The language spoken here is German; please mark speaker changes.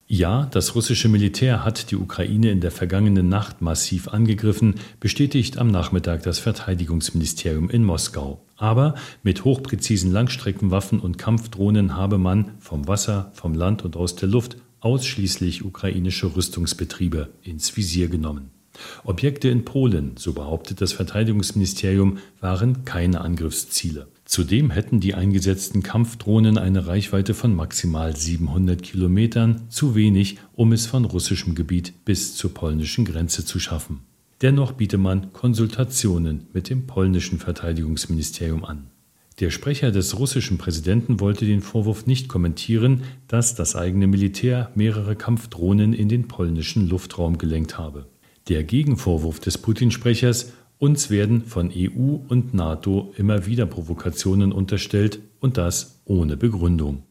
Speaker 1: Ja, das russische Militär hat die Ukraine in der vergangenen Nacht massiv angegriffen, bestätigt am Nachmittag das Verteidigungsministerium in Moskau. Aber mit hochpräzisen Langstreckenwaffen und Kampfdrohnen habe man vom Wasser, vom Land und aus der Luft ausschließlich ukrainische Rüstungsbetriebe ins Visier genommen. Objekte in Polen, so behauptet das Verteidigungsministerium, waren keine Angriffsziele. Zudem hätten die eingesetzten Kampfdrohnen eine Reichweite von maximal 700 Kilometern, zu wenig, um es von russischem Gebiet bis zur polnischen Grenze zu schaffen. Dennoch biete man Konsultationen mit dem polnischen Verteidigungsministerium an. Der Sprecher des russischen Präsidenten wollte den Vorwurf nicht kommentieren, dass das eigene Militär mehrere Kampfdrohnen in den polnischen Luftraum gelenkt habe. Der Gegenvorwurf des Putin-Sprechers: Uns werden von EU und NATO immer wieder Provokationen unterstellt, und das ohne Begründung.